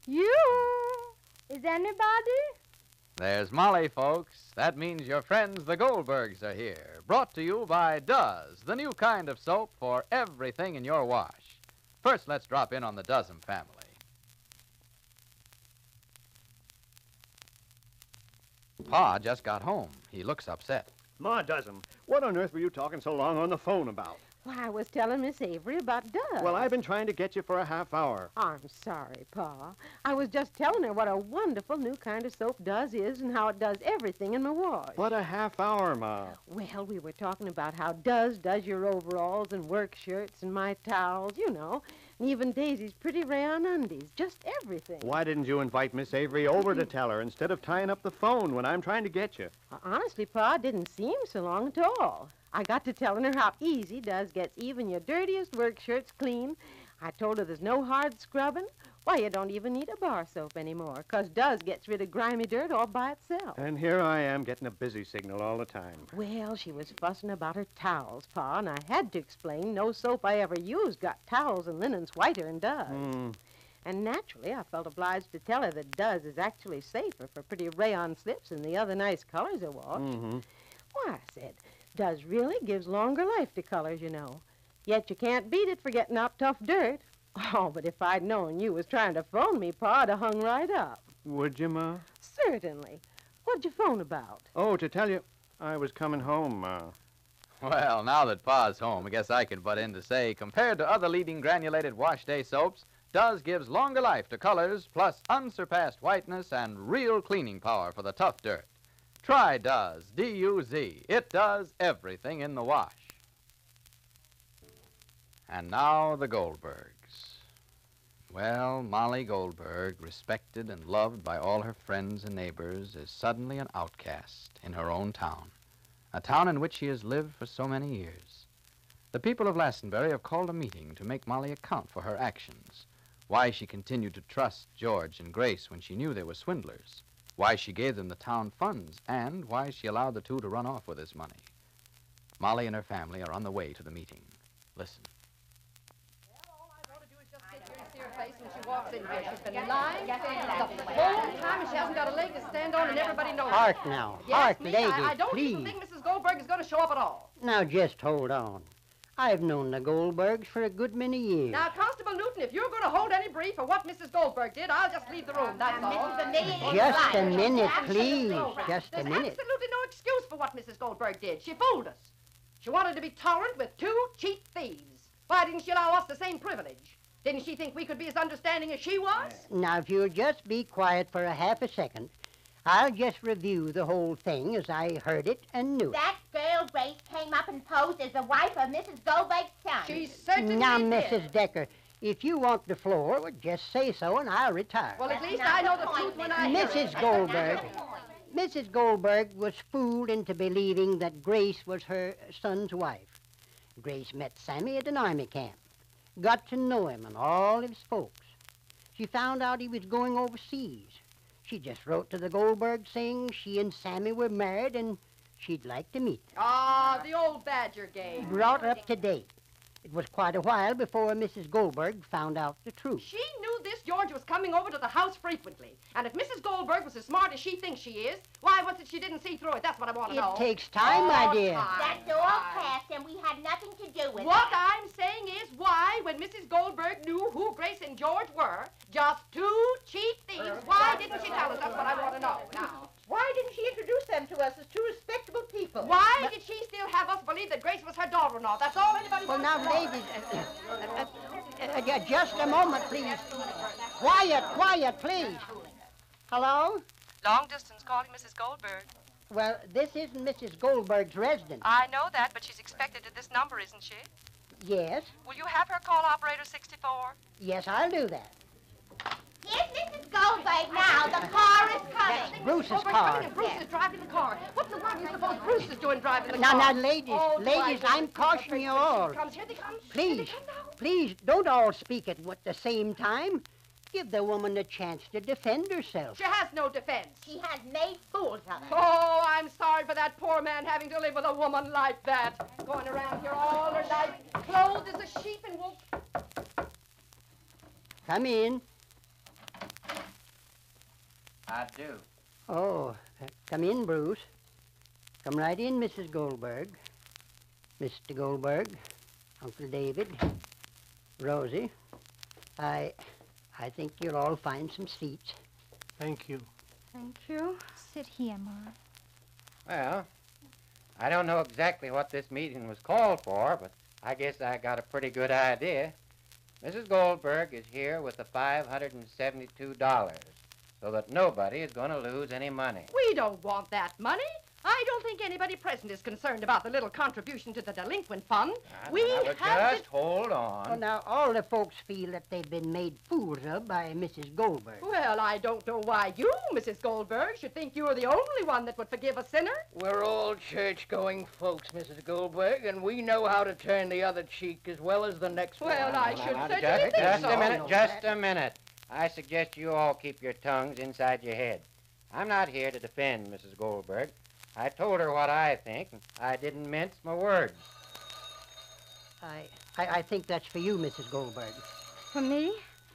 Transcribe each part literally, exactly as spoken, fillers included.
You? Is anybody? There's Molly, folks. That means your friends, the Goldbergs, are here. Brought to you by Duz, the new kind of soap for everything in your wash. First, let's drop in on the Dozen family. Pa just got home. He looks upset. Ma Dozen, what on earth were you talking so long on the phone about? Why, I was telling Miss Avery about Duz. Well, I've been trying to get you for a half hour. I'm sorry, Pa. I was just telling her what a wonderful new kind of soap Duz is and how it does everything in my wash. What a half hour, Ma. Well, we were talking about how Duz does your overalls and work shirts and my towels, you know, and even Daisy's pretty rayon undies, just everything. Why didn't you invite Miss Avery over to tell her instead of tying up the phone when I'm trying to get you? Uh, honestly, Pa, it didn't seem so long at all. I got to telling her how easy Duz gets even your dirtiest work shirts clean. I told her there's no hard scrubbing. Why, you don't even need a bar soap anymore, 'cause Duz gets rid of grimy dirt all by itself. And here I am getting a busy signal all the time. Well, she was fussing about her towels, Pa, and I had to explain no soap I ever used got towels and linens whiter than Duz. Mm. And naturally, I felt obliged to tell her that Duz is actually safer for pretty rayon slips than the other nice colors I wash. Mm-hmm. Why, I said, Duz really gives longer life to colors, you know. Yet you can't beat it for getting out tough dirt. Oh, but if I'd known you was trying to phone me, Pa, I'd have hung right up. Would you, Ma? Certainly. What'd you phone about? Oh, to tell you, I was coming home, Ma. Well, now that Pa's home, I guess I can butt in to say, compared to other leading granulated wash day soaps, Duz gives longer life to colors, plus unsurpassed whiteness and real cleaning power for the tough dirt. Try Duz, D U Z. It does everything in the wash. And now the Goldbergs. Well, Molly Goldberg, respected and loved by all her friends and neighbors, is suddenly an outcast in her own town, a town in which she has lived for so many years. The people of Lassenbury have called a meeting to make Molly account for her actions, why she continued to trust George and Grace when she knew they were swindlers, why she gave them the town funds, and why she allowed the two to run off with this money. Molly and her family are on the way to the meeting. Listen. When she walks in here, she's been lying the whole time, and she hasn't got a leg to stand on, and everybody knows Hark it. now, Yes, hark, me, lady, I, I don't please. even think Missus Goldberg is going to show up at all. Now, just hold on. I've known the Goldbergs for a good many years. Now, Constable Newton, if you're going to hold any brief for what Missus Goldberg did, I'll just leave the room, that's all. Just a minute, please. Just a There's minute. absolutely no excuse for what Missus Goldberg did. She fooled us. She wanted to be tolerant with two cheap thieves. Why didn't she allow us the same privilege? Didn't she think we could be as understanding as she was? Now, if you'll just be quiet for a half a second, I'll just review the whole thing as I heard it and knew it. That girl, Grace, came up and posed as the wife of Missus Goldberg's son. She certainly Now, did. Missus Decker, if you want the floor, well, just say so and I'll retire. Well, at least I know the truth when I hear it. Missus Goldberg, Missus Goldberg was fooled into believing that Grace was her son's wife. Grace met Sammy at an army camp, got to know him and all his folks. She found out he was going overseas. She just wrote to the Goldbergs saying she and Sammy were married and she'd like to meet them. Ah, the old badger game. Brought up to date. It was quite a while before Missus Goldberg found out the truth. She knew this George was coming over to the house frequently. And if Missus Goldberg was as smart as she thinks she is, why was it she didn't see through it? That's what I want to It know. takes time, my Oh, dear. time, That's all time. past, and we had nothing to do with What it. I'm saying is why, when Missus Goldberg knew who Grace and George were, just two cheap thieves, why didn't she tell us? That's what I want to know now. Why didn't she introduce them to us as two respectable people? Why did she still have us believe that Grace was her daughter-in-law? That's all anybody Well, wants now, to know. ladies, uh, uh, uh, uh, just a moment, please. Quiet, quiet, please. Hello? Long distance calling Missus Goldberg. Well, this isn't Missus Goldberg's residence. I know that, but she's expected at this number, isn't she? Yes, Will you have her call operator sixty-four? yes, I'll do that. Here's Missus Goldberg now. The car is coming. Bruce's Goldberg's car. coming and Bruce is driving the car. What in the world do you suppose Bruce is doing driving the Now, car? now, ladies, Oh, ladies, do I I'm know? cautioning you all. Here they come, here they come. Here Please, they come now. please, don't all speak at what the same time. Give the woman a chance to defend herself. She has no defense. She has made fools of her. Oh, I'm sorry for that poor man having to live with a woman like that. Going around here all her life, clothed as a sheep and wolf. Come in. I do. Oh, uh, come in, Bruce. Come right in, Missus Goldberg. Mister Goldberg, Uncle David, Rosie. I, I think you'll all find some seats. Thank you. Thank you. Sit here, Ma. Well, I don't know exactly what this meeting was called for, but I guess I got a pretty good idea. Missus Goldberg is here with the five hundred seventy-two dollars, so that nobody is going to lose any money. We don't want that money. I don't think anybody present is concerned about the little contribution to the delinquent fund. Now, we now, but have just hold on. Well, now, all the folks feel that they've been made fools of by Missus Goldberg. Well, I don't know why you, Missus Goldberg, should think you're the only one that would forgive a sinner. We're all church-going folks, Missus Goldberg, and we know how to turn the other cheek as well as the next one. Well, I should Now, certainly just, think just so. a minute, just a minute. I suggest you all keep your tongues inside your head. I'm not here to defend Missus Goldberg. I told her what I think, and I didn't mince my words. I, I, I think that's for you, Missus Goldberg. For me?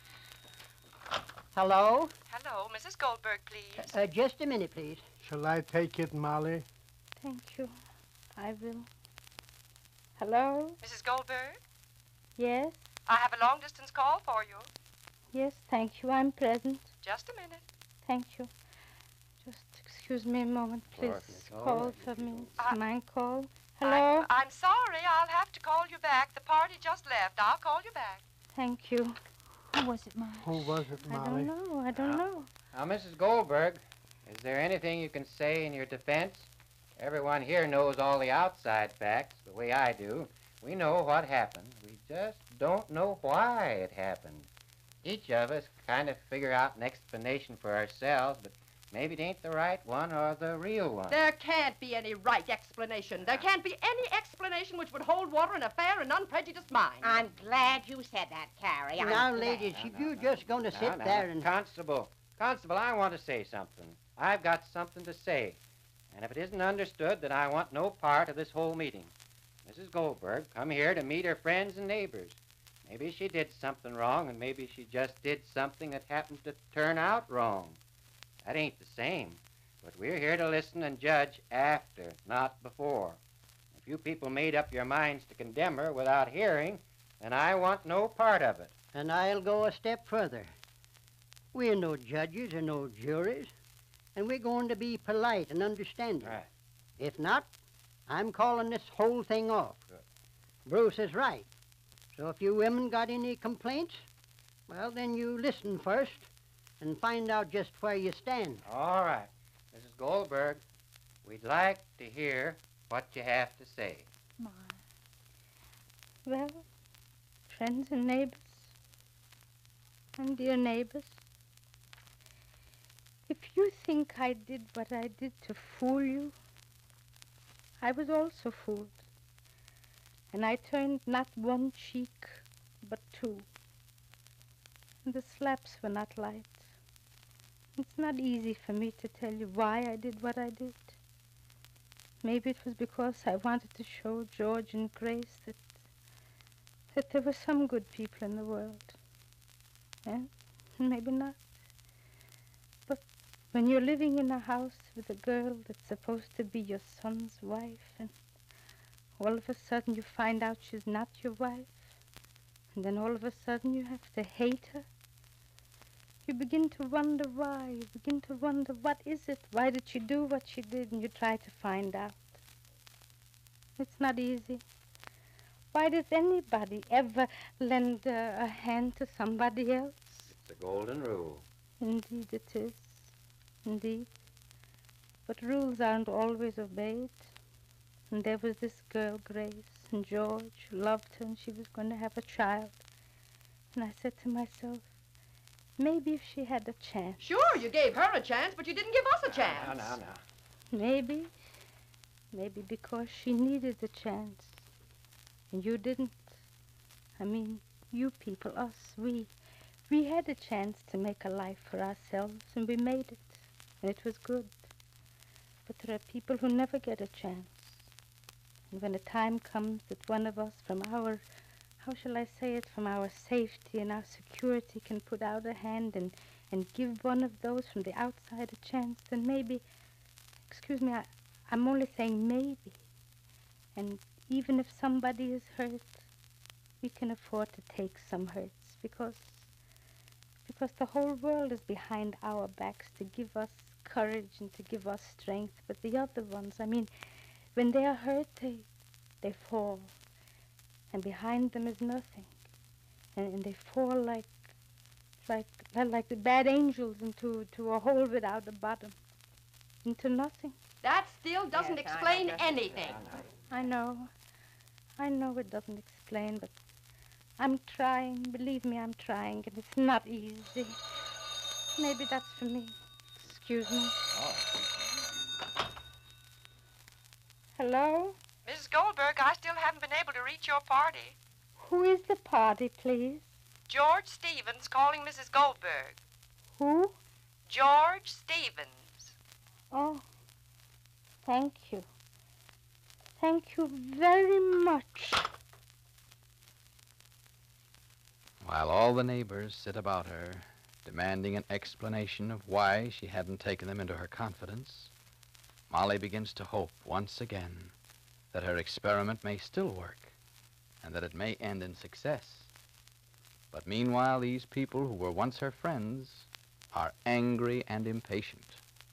Hello? Hello, Missus Goldberg, please. Uh, just a minute, please. Shall I take it, Molly? Thank you. I will. Hello? Missus Goldberg, Yes? I have a long-distance call for you. Yes, thank you. I'm present. Just a minute. Thank you. Just excuse me a moment, please. course, it's all Call right. for me. It's Uh, my call. Hello? I'm, I'm sorry. I'll have to call you back. The party just left. I'll call you back. Thank you. Who was it, Marge? Who was it, I Molly? don't know. I don't know. Now, Missus Goldberg, is there anything you can say in your defense? Everyone here knows all the outside facts, the way I do. We know what happened. We just don't know why it happened. Each of us kind of figure out an explanation for ourselves, but maybe it ain't the right one or the real one. There can't be any right explanation. There can't be any explanation which would hold water in a fair and unprejudiced mind. I'm glad you said that, Carrie. I'm Now, glad. ladies, if you're just going to Now, sit now, there now, and... Constable, Constable, I want to say something. I've got something to say. And if it isn't understood, then I want no part of this whole meeting. Missus Goldberg come here to meet her friends and neighbors. Maybe she did something wrong, and maybe she just did something that happened to turn out wrong. That ain't the same. But we're here to listen and judge after, not before. If you people made up your minds to condemn her without hearing, then I want no part of it. And I'll go a step further. We're no judges or no juries, and we're going to be polite and understanding. Right. If not, I'm calling this whole thing off. Good. Bruce is right. So if you women got any complaints, well, then you listen first and find out just where you stand. All right. Missus Goldberg, we'd like to hear what you have to say. My. Well, friends and neighbors, and dear neighbors, if you think I did what I did to fool you, I was also fooled. And I turned not one cheek, but two. And the slaps were not light. It's not easy for me to tell you why I did what I did. Maybe it was because I wanted to show George and Grace that that there were some good people in the world. And maybe not. But when you're living in a house with a girl that's supposed to be your son's wife, and all of a sudden you find out she's not your wife, and then all of a sudden you have to hate her, you begin to wonder why. You begin to wonder, what is it? Why did she do what she did? And you try to find out. It's not easy. Why does anybody ever lend uh, a hand to somebody else? It's the golden rule. Indeed it is. Indeed. But rules aren't always obeyed. And there was this girl, Grace, and George loved her, and she was going to have a child. And I said to myself, maybe if she had a chance. Sure, you gave her a chance, but you didn't give us a chance. Now, now, now. Maybe. Maybe because she needed a chance. And you didn't. I mean, you people, us, we. We had a chance to make a life for ourselves, and we made it. And it was good. But there are people who never get a chance. And when the time comes that one of us from our, how shall I say it, from our safety and our security can put out a hand and, and give one of those from the outside a chance, then maybe, excuse me, I, I'm only saying maybe. And even if somebody is hurt, we can afford to take some hurts because, because the whole world is behind our backs to give us courage and to give us strength. But the other ones, I mean, when they are hurt, they, they fall. And behind them is nothing. And, and they fall like, like, like the bad angels into to a hole without a bottom. Into nothing. That still doesn't Yes, I explain know. anything. I know. I know it doesn't explain, but I'm trying. Believe me, I'm trying, and it's not easy. Maybe that's for me. Excuse me. Hello? Missus Goldberg, I still haven't been able to reach your party. Who is the party, please? George Stevens calling Missus Goldberg. Who? George Stevens. Oh, thank you. Thank you very much. While all the neighbors sit about her, demanding an explanation of why she hadn't taken them into her confidence, Molly begins to hope once again that her experiment may still work and that it may end in success. But meanwhile, these people who were once her friends are angry and impatient.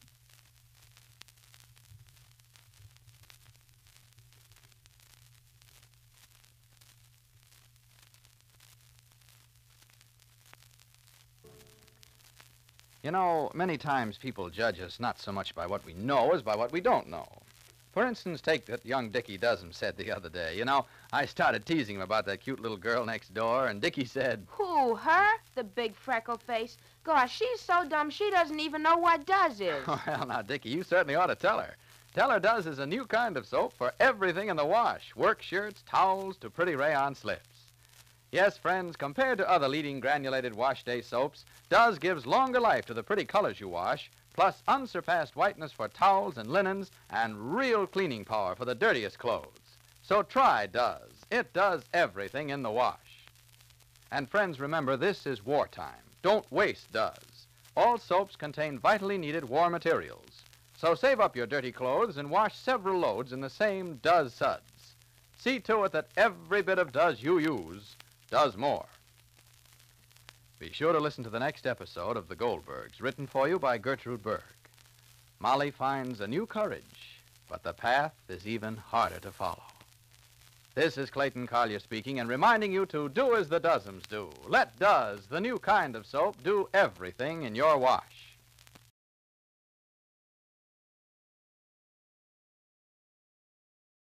You know, many times people judge us not so much by what we know as by what we don't know. For instance, take that young Dickie Dozen said the other day. You know, I started teasing him about that cute little girl next door, and Dickie said... Who, her? The big freckle face? Gosh, she's so dumb she doesn't even know what Does is. Well, now, Dickie, you certainly ought to tell her. Tell her Does is a new kind of soap for everything in the wash. Work shirts, towels, to pretty rayon slips. Yes, friends, compared to other leading granulated wash day soaps, Does gives longer life to the pretty colors you wash, plus unsurpassed whiteness for towels and linens, and real cleaning power for the dirtiest clothes. So try Does. It does everything in the wash. And friends, remember, this is wartime. Don't waste Does. All soaps contain vitally needed war materials. So save up your dirty clothes and wash several loads in the same Does suds. See to it that every bit of Does you use does more. Be sure to listen to the next episode of The Goldbergs, written for you by Gertrude Berg. Molly finds a new courage, but the path is even harder to follow. This is Clayton Collier speaking and reminding you to do as the Dozens do. Let Does, the new kind of soap, do everything in your wash.